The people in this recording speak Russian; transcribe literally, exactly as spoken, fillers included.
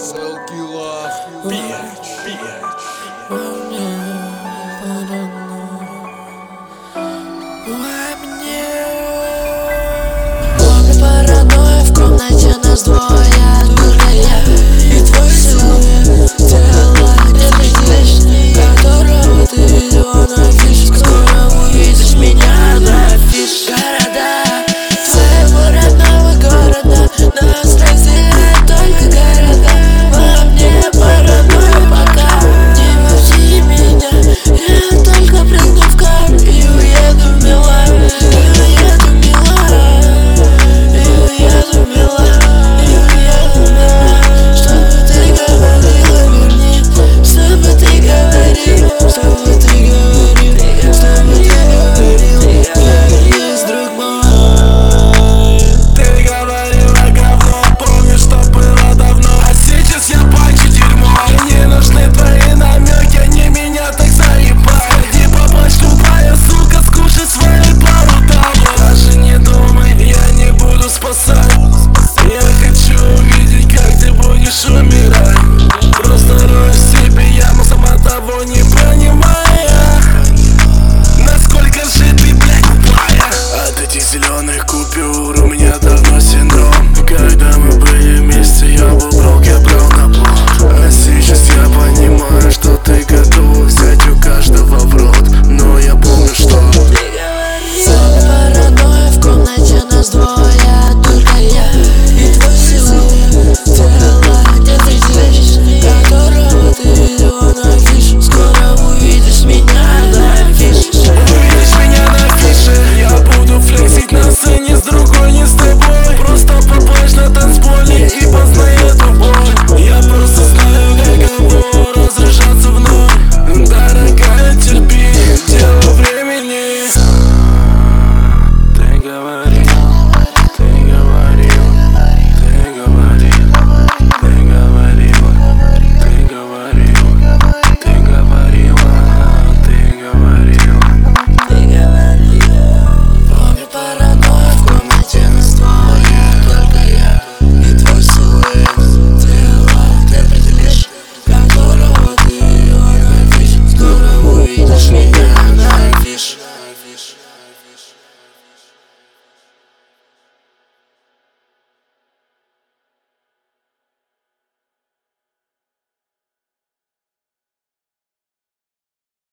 Селки лав, пич, пич. Помни паранойя, в комнате нас двое, только я и твой силуэт. Тело где-то здесь, которого ты видела на афише. Скоро увидишь меня на афише. Города своего родного города, нас разделяют только города. Во мне паранойя пока, не вози меня. Я только прыгну в кар и уеду в Милан. И уеду в Милан. И уеду в Милан. И уеду в Милан. Что бы ты говорила, верни. Что бы ты говорил. Что бы ты говорил. Что бы ты говорил. Я есть друг мой. Ты говорила говно, помню, что было давно. А сейчас я плачу дерьмо. Мне не нужны твои намеки, они меня так заебали. Сходи поплачь, тупая сука, скушай свои пару таблет. Даже не думай, я не буду спасать. Я хочу увидеть, как ты будешь умирать. Просто роешь себе яму, сама того не понимая. Насколько же ты, блядь, тупая. От этих зеленых купюр у меня давно